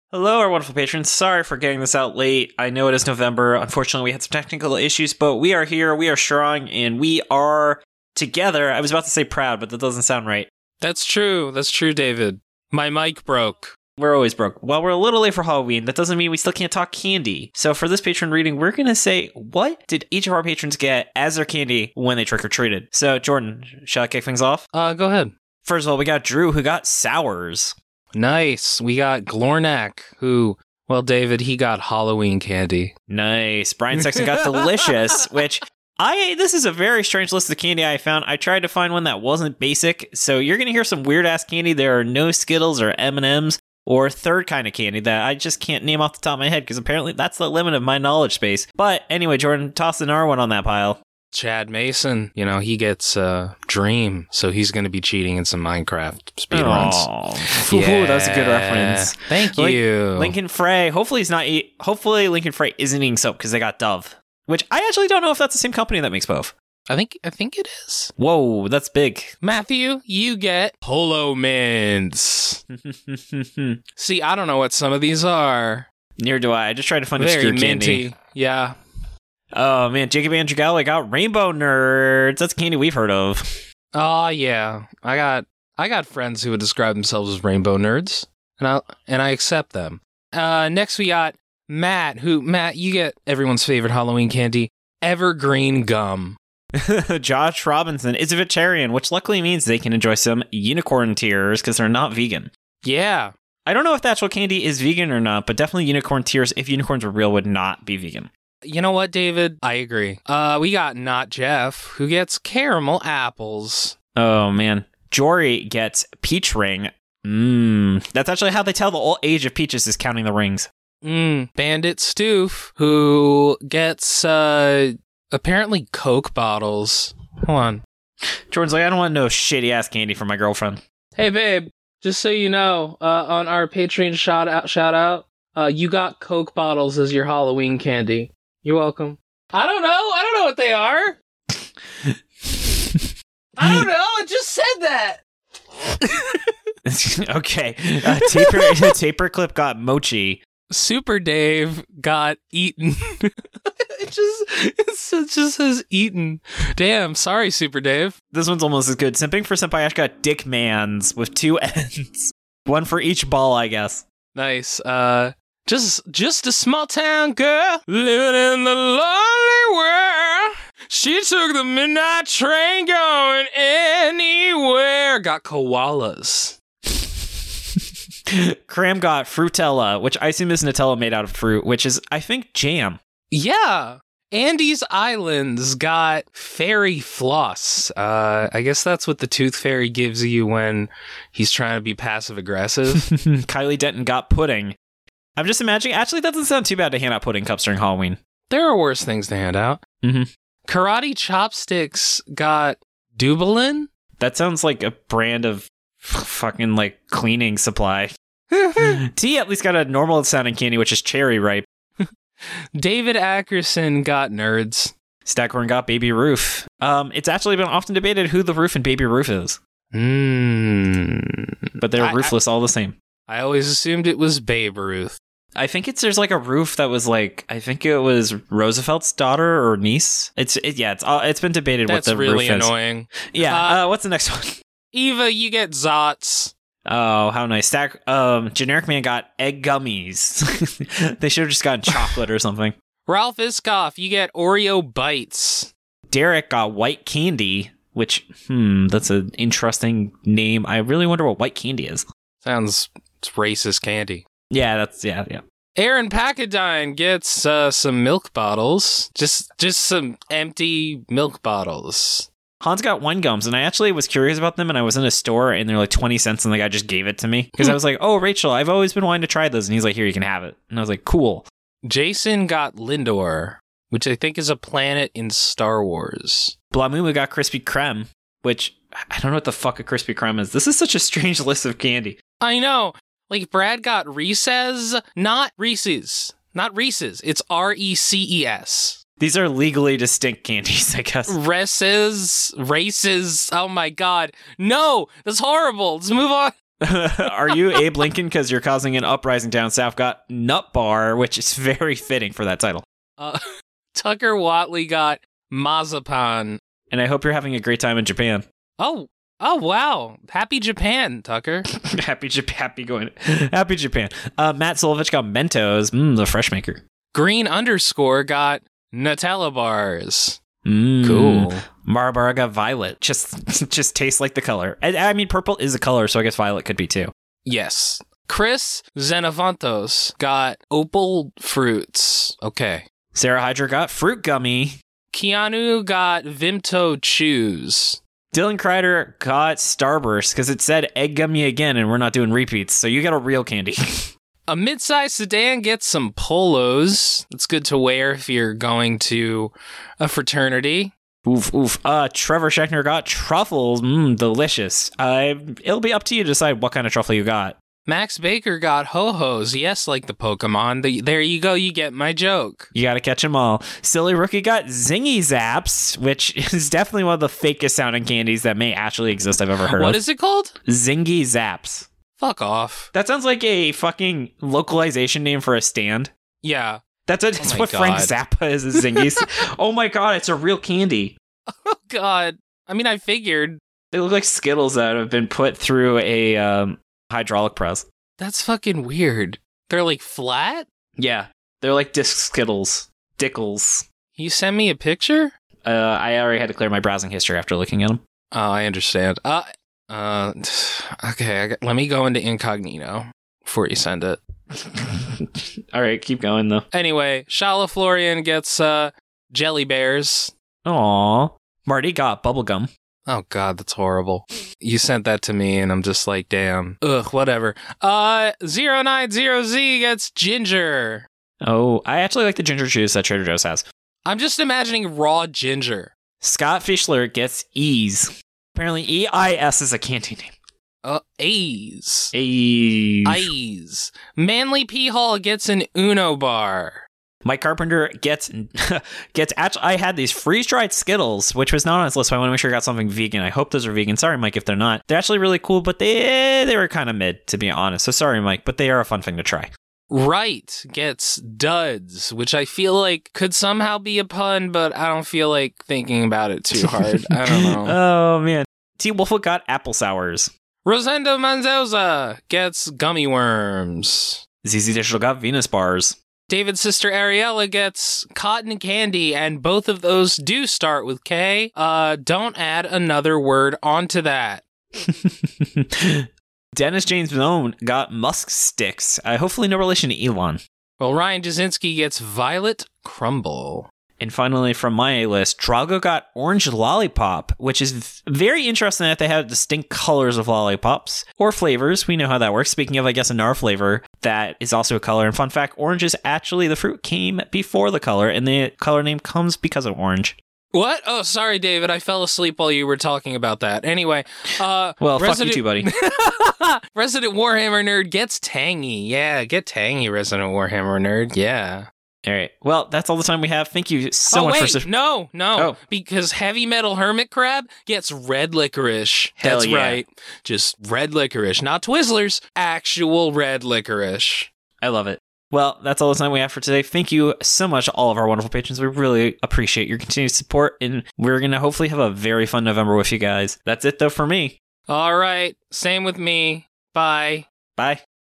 Hello, our wonderful patrons. Sorry for getting this out late. I know it is November. Unfortunately, we had some technical issues, but we are here, we are strong, and we are together. I was about to say proud, but that doesn't sound right. That's true, David. My mic broke. We're always broke. Well, we're a little late for Halloween. That doesn't mean we still can't talk candy. So for this patron reading, we're going to say, what did each of our patrons get as their candy when they trick-or-treated? So, Jordan, shall I kick things off? Go ahead. First of all, we got Drew, who got sours. Nice. We got Glornak, who, well, David, he got Halloween candy. Nice. Brian Sexton got Delicious, which this is a very strange list of candy I found. I tried to find one that wasn't basic, so you're going to hear some weird-ass candy. There are no Skittles or M&Ms or third kind of candy that I just can't name off the top of my head, because apparently that's the limit of my knowledge space. But anyway, Jordan, toss another one on that pile. Chad Mason, he gets Dream, so he's going to be cheating in some Minecraft speedruns. Oh, yeah. That was a good reference. Thank you. Lincoln Frey. Hopefully Lincoln Frey isn't eating soap because they got Dove, which I actually don't know if that's the same company that makes both. I think it is. Whoa, that's big. Matthew, you get Polo Mints. See, I don't know what some of these are. Neither do I. I just tried to find Very obscure minty. candy. Yeah. Oh, man, Jacob Andrew Galloway got Rainbow Nerds. That's candy we've heard of. Oh, yeah. I got friends who would describe themselves as Rainbow Nerds, and I accept them. Next we got Matt, you get everyone's favorite Halloween candy, Evergreen Gum. Josh Robinson is a vegetarian, which luckily means they can enjoy some unicorn tears because they're not vegan. Yeah. I don't know if the actual candy is vegan or not, but definitely unicorn tears, if unicorns were real, would not be vegan. You know what, David? I agree. We got Not Jeff, who gets caramel apples. Oh, man. Jory gets peach ring. That's actually how they tell the old age of peaches is counting the rings. Bandit Stoof, who gets, apparently Coke bottles. Hold on. Jordan's like, I don't want no shitty-ass candy from my girlfriend. Hey, babe, just so you know, on our Patreon shout out, you got Coke bottles as your Halloween candy. You're welcome. I don't know what they are. I don't know. I just said that. Okay. Taper Clip got mochi. Super Dave got eaten. It just says eaten. Damn, sorry, Super Dave. This one's almost as good. Simping for Senpai Ash got Dick Mans with 2 N's. One for each ball, I guess. Nice. Just a small town girl living in the lonely world. She took the midnight train going anywhere. Got koalas. Cram got Fruitella, which I assume is Nutella made out of fruit, which is, I think, jam. Yeah. Andy's Islands got fairy floss. I guess that's what the tooth fairy gives you when he's trying to be passive aggressive. Kylie Denton got pudding. I'm just imagining, actually, that doesn't sound too bad to hand out pudding cups during Halloween. There are worse things to hand out. Mm-hmm. Karate Chopsticks got Dubalin? That sounds like a brand of fucking, cleaning supply. T at least got a normal sounding candy, which is cherry ripe. David Ackerson got Nerds. Stackhorn got Baby Ruth. It's actually been often debated who the Ruth and Baby Ruth is. But they're roofless all the same. I always assumed it was Babe Ruth. I think there's a roof that was I think it was Roosevelt's daughter or niece. It's been debated what the roof is. That's really annoying. Yeah. What's the next one? Eva, you get Zots. Oh, how nice. Generic Man got egg gummies. They should have just gotten chocolate or something. Ralph Iskoff, you get Oreo Bites. Derek got White Candy, which, that's an interesting name. I really wonder what White Candy is. Sounds racist candy. Yeah, yeah. Aaron Packadine gets some milk bottles. Just some empty milk bottles. Hans got wine gums, and I actually was curious about them, and I was in a store, and they're 20 cents, and the guy just gave it to me. Because I was like, oh, Rachel, I've always been wanting to try those. And he's like, here, you can have it. And I was like, cool. Jason got Lindor, which I think is a planet in Star Wars. Blamumu got Krispy Kreme, which I don't know what the fuck a Krispy Kreme is. This is such a strange list of candy. I know. Brad got Reese's, not Reese's. Not Reese's. It's Reces. These are legally distinct candies, I guess. Races. Oh my god. No, that's horrible. Let's move on. Are you Abe Lincoln because you're causing an uprising down south? Got Nut Bar, which is very fitting for that title. Tucker Watley got Mazapan. And I hope you're having a great time in Japan. Oh, wow. Happy Japan, Tucker. Happy Japan. Matt Solovich got Mentos, the fresh maker. Green _ got Nutella bars. Cool. Marlboro got Violet. Just tastes like the color. I mean, purple is a color, so I guess Violet could be too. Yes. Chris Xenophantos got Opal Fruits. Okay. Sarah Hydra got Fruit Gummy. Keanu got Vimto Chews. Dylan Kreider got Starburst because it said Egg Gummy again, and we're not doing repeats, so you got a real candy. A midsize sedan gets some polos. It's good to wear if you're going to a fraternity. Oof. Trevor Schechner got Truffles. Delicious. It'll be up to you to decide what kind of truffle you got. Max Baker got Ho-Hos. Yes, like the Pokemon. There you go. You get my joke. You got to catch them all. Silly Rookie got Zingy Zaps, which is definitely one of the fakest sounding candies that may actually exist I've ever heard of. What is it called? Zingy Zaps. Fuck off. That sounds like a fucking localization name for a stand. Yeah. That's what Frank Zappa is Zingies. Oh my god, it's a real candy. Oh god. I mean, I figured. They look like Skittles that have been put through a hydraulic press. That's fucking weird. They're like flat? Yeah. They're like disc Skittles. Dickles. You send me a picture? I already had to clear my browsing history after looking at them. Oh, I understand. Okay, let me go into incognito before you send it. All right, keep going though. Anyway, Shala Florian gets jelly bears. Aww. Marty got bubblegum. Oh god, that's horrible. You sent that to me and I'm just like, damn. Ugh, whatever. 090Z gets ginger. Oh, I actually like the ginger juice that Trader Joe's has. I'm just imagining raw ginger. Scott Fischler gets Ease. Apparently EIS is a candy name. A's. A's. Manly P. Hall gets an Uno bar. Mike Carpenter gets actually, I had these freeze-dried Skittles, which was not on his list, so I want to make sure I got something vegan. I hope those are vegan. Sorry, Mike, if they're not. They're actually really cool, but they were kind of mid, to be honest. So sorry, Mike, but they are a fun thing to try. Right gets Duds, which I feel like could somehow be a pun, but I don't feel like thinking about it too hard. I don't know. Oh, man. T. Wolfwood got Apple Sours. Rosendo Manzoza gets Gummy Worms. ZZ Digital got Venus Bars. David's sister Ariella gets Cotton Candy, and both of those do start with K. Don't add another word onto that. Dennis James Malone got Musk Sticks. Hopefully no relation to Elon. Well, Ryan Jasinski gets Violet Crumble. And finally, from my list, Drago got Orange Lollipop, which is very interesting that they have distinct colors of lollipops or flavors. We know how that works. Speaking of, I guess, another flavor that is also a color. And fun fact, orange is actually, the fruit came before the color, and the color name comes because of orange. What? Oh, sorry, David. I fell asleep while you were talking about that. Anyway. Well, fuck you too, buddy. Resident Warhammer Nerd gets tangy. Yeah, get tangy, Resident Warhammer Nerd. Yeah. All right. Well, that's all the time we have. Thank you so much for... No. Oh. Because Heavy Metal Hermit Crab gets red licorice. Hell that's yeah. right. Just red licorice. Not Twizzlers. Actual red licorice. I love it. Well, that's all the time we have for today. Thank you so much to all of our wonderful patrons. We really appreciate your continued support, and we're going to hopefully have a very fun November with you guys. That's it, though, for me. All right. Same with me. Bye. Bye.